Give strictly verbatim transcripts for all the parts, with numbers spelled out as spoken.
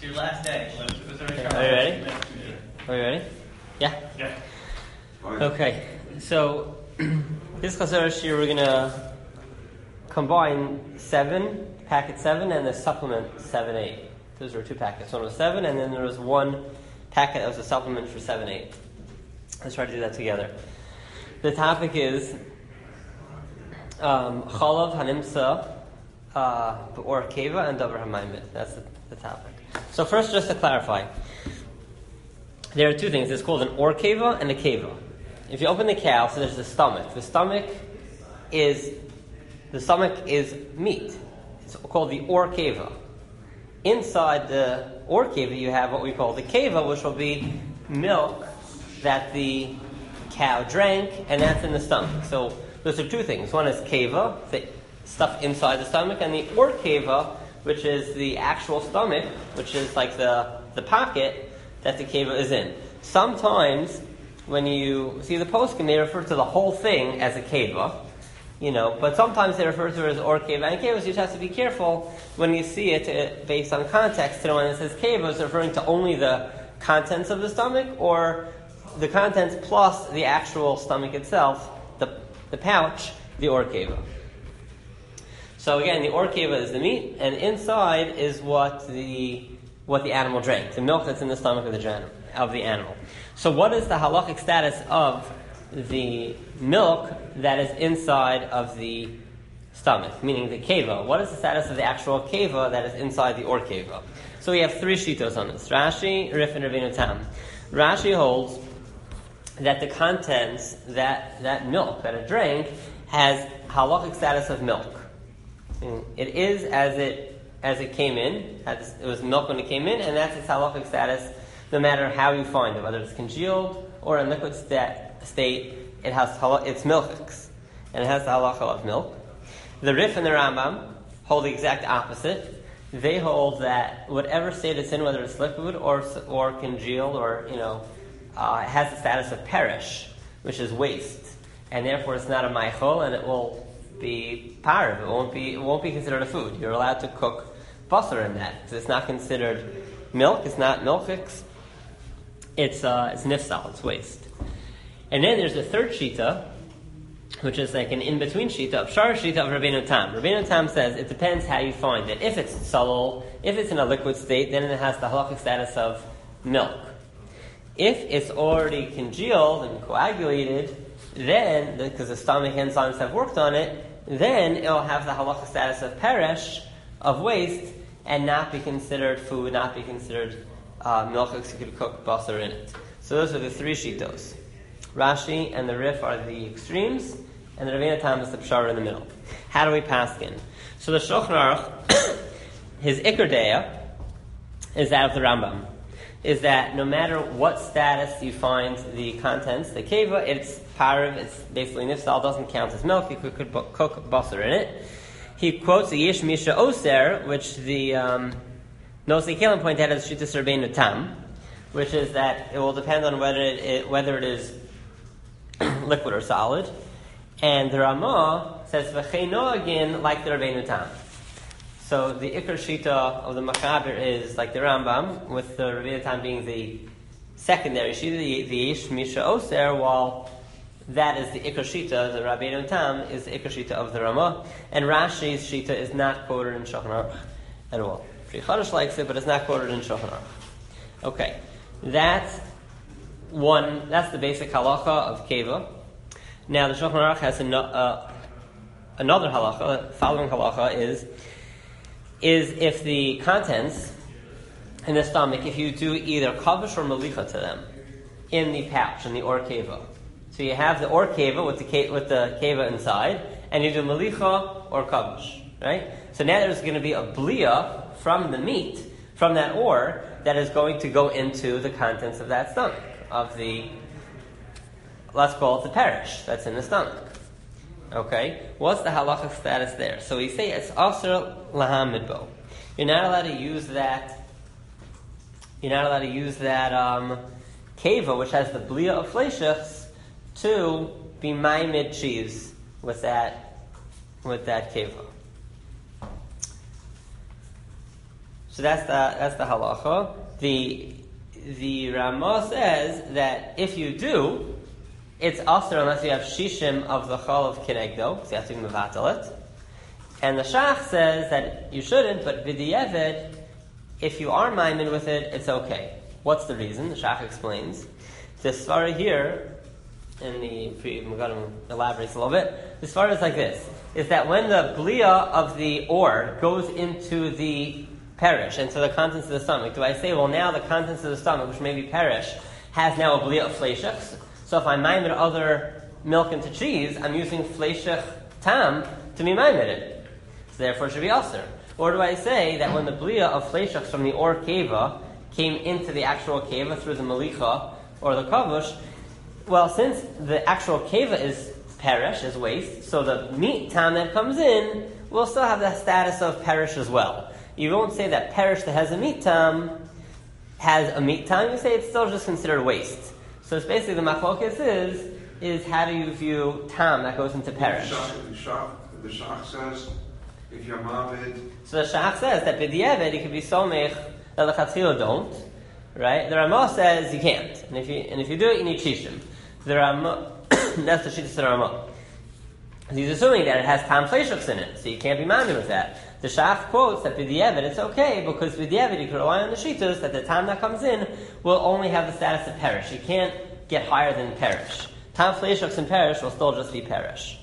It's your last day. Okay, are you ready? Are you ready? Yeah? Yeah. Okay, so this Chazar Shir, we're going to combine seven, packet seven, and the supplement seven eight. Those were two packets. One was seven, and then there was one packet that was a supplement for seven eight. Let's try to do that together. The topic is um, Chalav Hanimsa uh, or Keva and Davar HaMaimed. That's the, the topic. So first, just to clarify, there are two things. It's called an or keva and a keva. If you open the cow, so there's the stomach. The stomach is the stomach is meat. It's called the or keva. Inside the or keva, you have what we call the keva, which will be milk that the cow drank, and that's in the stomach. So those are two things. One is keva, the stuff inside the stomach, and the or keva, which is the actual stomach, which is like the the pocket that the keva is in. Sometimes when you see the poskim, they refer to the whole thing as a keva, you know, but sometimes they refer to it as or keva. And keva, so you just have to be careful when you see it uh, based on context. You know, when it says keva, it's referring to only the contents of the stomach, or the contents plus the actual stomach itself, the the pouch, the or keva. So again, the or keva is the meat, and inside is what the what the animal drank, the milk that's in the stomach of the of the animal. So what is the halachic status of the milk that is inside of the stomach, meaning the keva? What is the status of the actual keva that is inside the or keva? So we have three shitos on this. Rashi, Rif, and Rabbeinu Tam. Rashi holds that the contents, that, that milk that it drank, has halachic status of milk. It is as it as it came in. It was milk when it came in, and that's its halachic status, no matter how you find it, whether it's congealed or in liquid state. It has it's milchiks, and it has the halacha of milk. The Rif and the Rambam hold the exact opposite. They hold that whatever state it's in, whether it's liquid or or congealed, or you know, uh, it has the status of perish, which is waste, and therefore it's not a meichel, and it will be parv. It won't be. It won't be considered a food. You're allowed to cook basar in that, because it's not considered milk. It's not milchiks. It's uh, it's nifsal. It's waste. And then there's the third shita, which is like an in-between shita, of shar shita of Rabbeinu Tam. Rabbeinu Tam says it depends how you find it. If it's salol, if it's in a liquid state, then it has the halachic status of milk. If it's already congealed and coagulated, then, because the stomach enzymes have worked on it, then it'll have the halachic status of peresh, of waste, and not be considered food, not be considered uh, milk, because you could cook basar in it. So those are the three shitos. Rashi and the Rif are the extremes, and the Rabbeinu Tam is the pshara in the middle. How do we paskin? So the Shulchan Aruch, his ikar deya, is that of the Rambam, is that no matter what status you find the contents, the keva, it's parv, it's basically nifsal, doesn't count as milk, you could, could cook basar in it. He quotes the Yesh Misha Oser, which the um, Nosei Kelim pointed out as Shittas Rabbeinu Tam, which is that it will depend on whether it, it, whether it is liquid or solid. And the Ramah says V'cheino again like the Rabbeinu Tam. So the Ikar Shita of the Machaber is like the Rambam, with the Rabbeinu Tam being the secondary Shita, the, the Yesh Misha Oser, while that is the Ikar Shita, the Rabbeinu Tam is the Ikar Shita of the Ramah, and Rashi's Shita is not quoted in Shulchan Aruch at all. Pri Chadash likes it, but it's not quoted in Shulchan Aruch. Okay, that's one. That's the basic halacha of keva. Now the Shulchan Aruch has an, uh, another halacha. The following halacha is is if the contents in the stomach, if you do either kavish or malicha to them in the pouch, in the or keva. So you have the or keva with the with the keva inside, and you do malicha or kavish, right? So now there's going to be a blia from the meat, from that or, that is going to go into the contents of that stomach, of the, let's call it the perish, that's in the stomach. Okay? What's the halachic status there? So we say it's asr lahamidbo. You're not allowed to use that, you're not allowed to use that um, keva, which has the blia of fleishichs, to be maimid cheese with that, with that keva. So that's the that's the halacha. The the Ramah says that if you do, it's asur unless you have shishim of the chal of kinegdo, so you have to mevatel it. And the Shach says that you shouldn't, but b'di'evet, if you are maimin with it, it's okay. What's the reason? The Shach explains. The svara here, and the Megadim elaborates a little bit. The svara is like this: is that when the blia of the ore goes into the perish, into the contents of the stomach, do I say, well, now the contents of the stomach, which may be perish, has now a blia of fleishach? So if I maimed other milk into cheese, I'm using fleishach tam to be maimed it. So therefore it should be asur. Or do I say that when the blia of fleishach from the or keva came into the actual keva through the malicha or the kavush, well, since the actual keva is perish, is waste, so the meat tam that comes in will still have the status of perish as well. You won't say that perish that has a meat tam has a meat tam. You say it's still just considered waste. So it's basically the machlokes is is how do you view tam that goes into perish? The shach, the shach says if you're mavid. So the shach says that b'di'evet you could be somech that the chatzila don't, right? The Ramah says you can't, and if you and if you do it, you need shishim. The Ramah that's the shittas of the Ramah. He's assuming that it has tam fleishachs in it, so you can't be mavid with that. The Shach quotes that b'di'evet it's okay because b'di'evet you can rely on the shittas that the tam that comes in will only have the status of perish. You can't get higher than perish. Tam fleishachs and perish will still just be perish.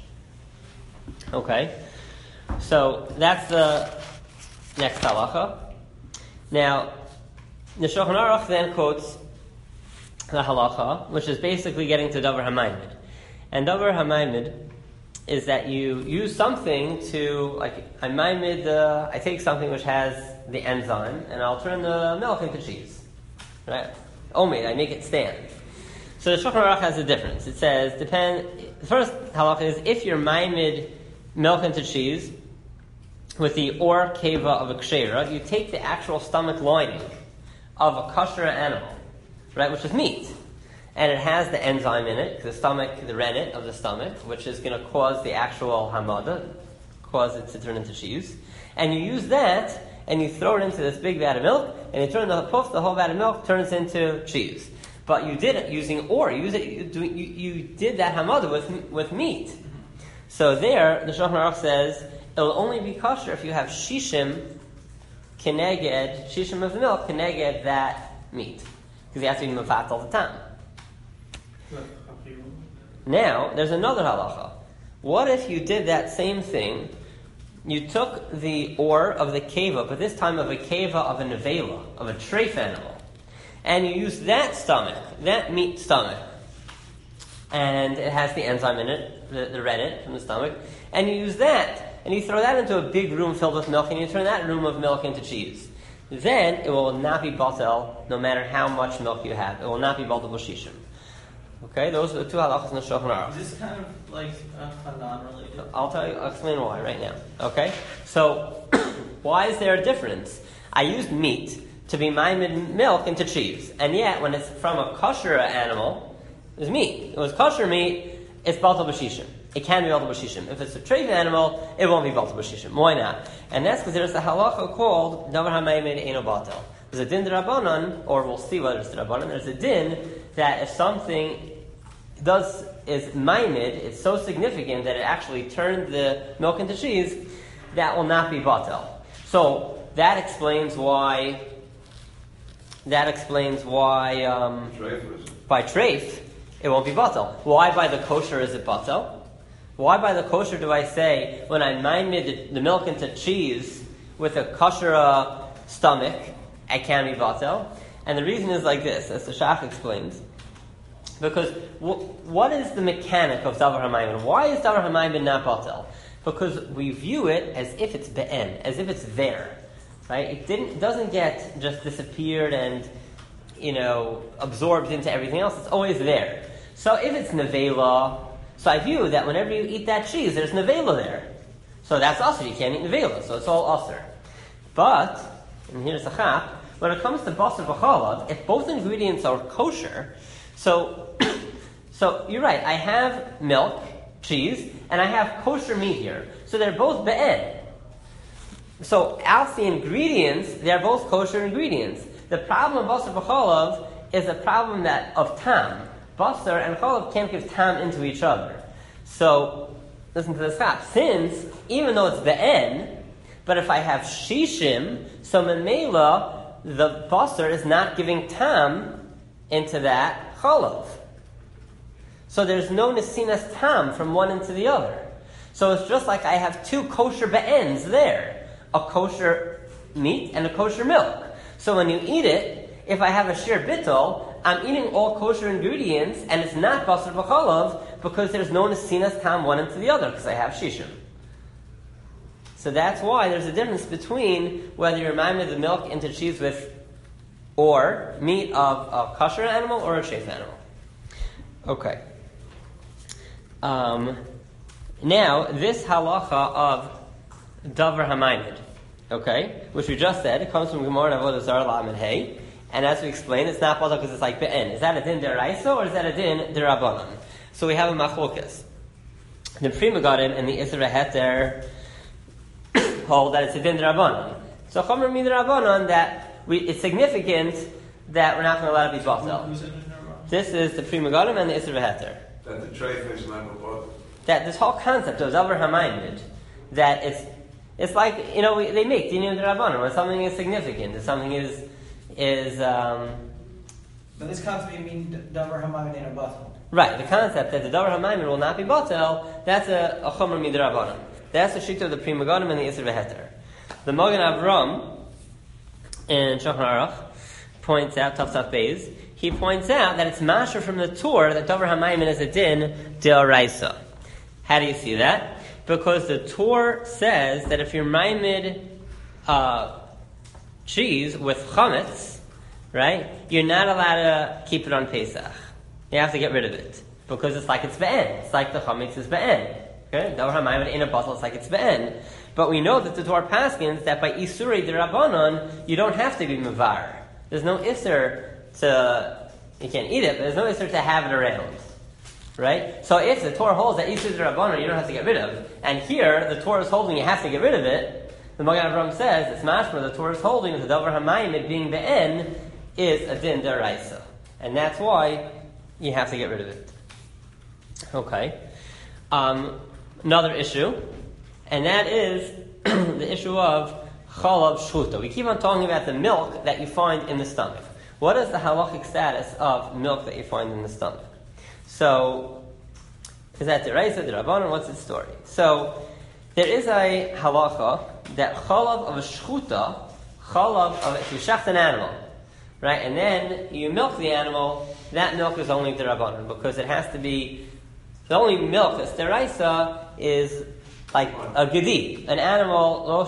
Okay, so that's the next halacha. Now, the Shulchan Aruch then quotes the halacha, which is basically getting to davar hamaimed, and davar hamaimed is that you use something to, like, I maimed, uh, I take something which has the enzyme, and I'll turn the milk into cheese. Right? Omid, I make it stand. So the Shulchan Aruch has a difference. It says, depend, the first halacha is, if you're maimed milk into cheese, with the or keva of a kshera, you take the actual stomach lining of a kosher animal, right, which is meat. And it has the enzyme in it, the stomach, the rennet of the stomach, which is going to cause the actual hamada, cause it to turn into cheese. And you use that, and you throw it into this big vat of milk, and you turn the poof, the whole vat of milk turns into cheese. But you did it using or, you, use it, you, do, you, you did that hamada with with meat. So there, the Shulchan Aruch says, it will only be kosher if you have shishim keneged, shishim of the milk, keneged that meat. Because you have to be mafat all the time. Now, there's another halacha. What if you did that same thing? You took the or of the keva, but this time of a keva of a nevela, of a treif animal, and you use that stomach, that meat stomach, and it has the enzyme in it, the, the rennet from the stomach, and you use that, and you throw that into a big room filled with milk, and you turn that room of milk into cheese. Then it will not be batel, no matter how much milk you have. It will not be batel b'shishim. Okay, those are the two halachas in the Shulchan Aruch. Is this kind of like uh, Hanan related? I'll tell you, I'll explain why right now. Okay, so why is there a difference? I used meat to be maimed milk into cheese, and yet when it's from a kosher animal, it's meat. It was kosher meat. It's batel b'shishim. It can be batel b'shishim. If it's a treif animal, it won't be batel b'shishim. Why not? And that's because there's a halacha called davar hamaimed eino batel. There's a din d'Rabbanan, or we'll see whether it's d'Rabbanan. There's a din that if something does is maimed, it's so significant that it actually turned the milk into cheese, that will not be batel. So that explains why. That explains why um, by treif it won't be batel. Why by the kosher is it batel? Why by the kosher do I say when I maimed the milk into cheese with a kosher uh, stomach, I can be batel? And the reason is like this, as the Shach explains. Because w- what is the mechanic of davar hamayim? Why is davar hamayim not batel? Because we view it as if it's be'en, as if it's there, right? It didn't, it doesn't get just disappeared and, you know, absorbed into everything else. It's always there. So if it's nevela, so I view that whenever you eat that cheese, there's nevela there. So that's asur. You can't eat nevela, so it's all asur. But, and here's a chap, when it comes to basar b'chalav, if both ingredients are kosher, so, so you're right. I have milk, cheese, and I have kosher meat here. So they're both be'en. so as the ingredients, they are both kosher ingredients. The problem of basar v'chalav is a problem that of tam. Basar and chalav can't give tam into each other. So, listen to this fact. Since, even though it's be'en, but if I have shishim, so memela, the basar is not giving tam into that chalav. So there's no nesinas tam from one into the other. So it's just like I have two kosher be'ens there. A kosher meat and a kosher milk. So when you eat it, if I have a shir bittul, I'm eating all kosher ingredients, and it's not basar v'chalav because there's no nesinas tam one into the other because I have shishim. So that's why there's a difference between whether you're miming the milk into cheese with or meat of a kosher animal or a sheif animal. Okay. Um, now this halacha of davar hamaymed, okay, which we just said, it comes from Gemara and Avodah Zarah Lamed Hey. And as we explained, it's not because it's like be'en. Is that a din deraisa or is that a din derabanan? So we have a machlokas. The Pri Megadim and the Isra Heter hold that it's a din derabanan. So chomer midrabanan that we it's significant that we're not going to allow it to be batel. This is the Pri Megadim and the Isra Heter. That the treif is not a bottle. That this whole concept of davar hamaymed, that it's it's like, you know, we, they make dinim derabanan when something is significant, if something is is um, But this concept you mean davar hamaymed in a batel. right. The concept that the davar hamaymed will not be batel, that's a, a chomer midrabanan. That's the shikta of the Pri Megadim and the Isra V'Heter. The Magen Avram in Shulchan Aruch points out, Tafsaf Beis, he points out that it's masher from the Torah that davar hamaymed is a din deoraisa. How do you see that? Because the Torah says that if you're maimed uh, cheese with chametz, right, you're not allowed to keep it on Pesach. You have to get rid of it. Because it's like it's be'en. It's like the chametz is be'en. Okay? Davar hamaymed in a bottle, it's like it's be'en. But we know that the Torah paskins that by Isurei D'Rabbanan, you don't have to be mevar. There's no Isur to, you can't eat it, but there's no Isur to have it around. Right? So if the Torah holds that Isurei D'Rabbanan you don't have to get rid of, and here the Torah is holding you have to get rid of it, the Magen Avram says, it's mashma, the Torah is holding that the davar hamaymed being the en is a din deraisa. And that's why you have to get rid of it. Okay. Um, another issue, and that is the issue of chalav shchuta. We keep on talking about the milk that you find in the stomach. What is the halachic status of milk that you find in the stomach? So, is that deraisa, derabanan? What's its story? So, there is a halacha that chalav of a shchuta, chalav of if you shacht an animal, right, and then you milk the animal, that milk is only derabanan because it has to be the only milk that's deraisa is like a gedi, an animal,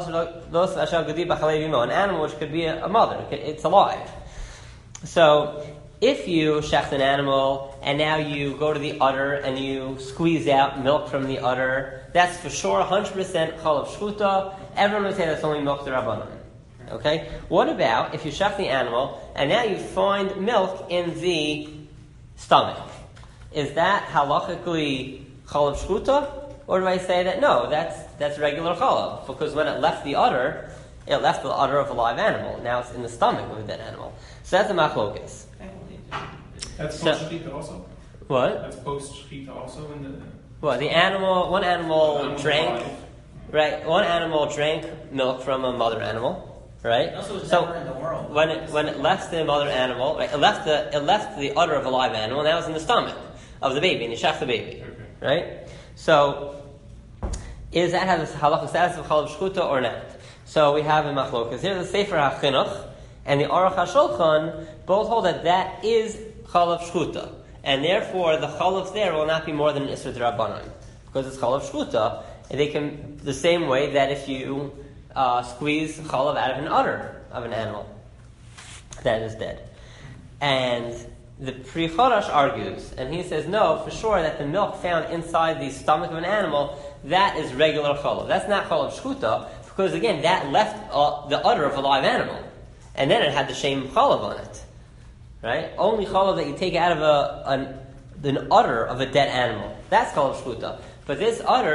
an animal which could be a mother, it's alive. So, if you shecht an animal and now you go to the udder and you squeeze out milk from the udder, that's for sure one hundred percent chalav shchuta. Everyone would say that's only milk d'Rabbanan. Okay? What about if you shecht the animal and now you find milk in the stomach? Is that halachically chalav shchuta? Or do I say that no, that's that's regular chalav? Because when it left the udder, it left the udder of a live animal. Now it's in the stomach of a dead animal. So that's a machlokes. That's So- post shechita also. What? That's post shechita also in the. Well, the animal, one animal Animal drank, alive. right? One animal drank milk from a mother animal, right? Also, it's So never in the world. when it when it left the mother animal, right, it left the it left the udder of a live animal. Now it's in the stomach of the baby, and you shech the baby, Okay. right? So is that has a halacha status of chalav shchuta or not? So we have in machlokas. Here's the Sefer HaChinuch and the Aruch HaShulchan both hold that that is chalav shchuta. And therefore, the chalav there will not be more than an Isra D'Rabbanan. Because it's chalav shchuta. And they can, the same way that if you uh, squeeze chalav out of an udder of an animal that is dead. And the Pri Chorash argues, and he says, no, for sure, that the milk found inside the stomach of an animal, that is regular chalav. That's not chalav shchuta, because again, that left uh, the udder of a live animal. And then it had the same chalav on it. Right? Only chalav that you take out of a an, an udder of a dead animal. That's chalav shchuta. But this udder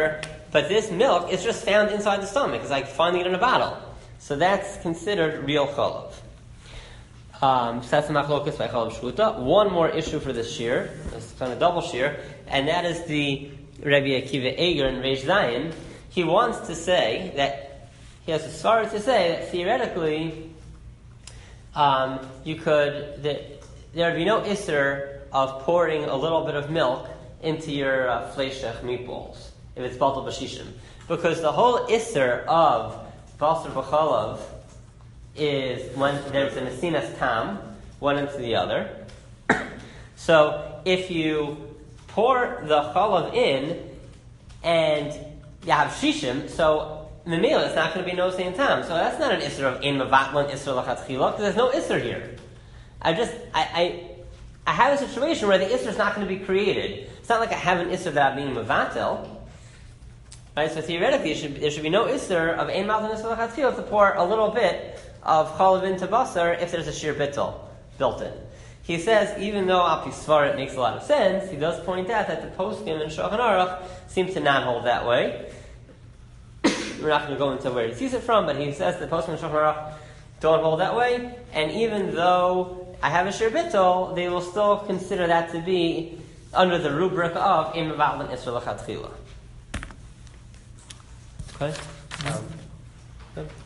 But this milk is just found inside the stomach. It's like finding it in a bottle. So that's considered real chalav. Um, so that's the machlokas by chalav shchuta. One more issue for this shear, it's kind of double shear, and that is the Rabbi Akiva Eger in Reish Zayin. He wants to say that, he has a svara to say that theoretically, um, you could, that there would be no isser of pouring a little bit of milk into your uh, fleishach meatballs, if it's batal b'shishim. Because the whole isser of basar b'chalav is when there's an asinas tam, one into the other. So if you pour the chalav in and you have shishim, so memela it's not going to be no same tam. So that's not an isser of ein mevatlan isser lachatchila, because there's no isser here. I just I, I I have a situation where the isser is not going to be created. It's not like I have an isser that I'm being mevatel. Right? So theoretically, there should, there should be no isser of ein mevatlan isser lachatchila to pour a little bit of chalav into basar if there's a sheer bittul built in. He says, even though Al Pi Svar it makes a lot of sense, he does point out that the poskim and Shulchan Aruch seem to not hold that way. We're not going to go into where he sees it from, but he says the poskim and Shulchan Aruch don't hold that way, and even though I have a sheer bittul, they will still consider that to be under the rubric of Im Mevatlan Isra L'Chatchila. Okay? Um, good.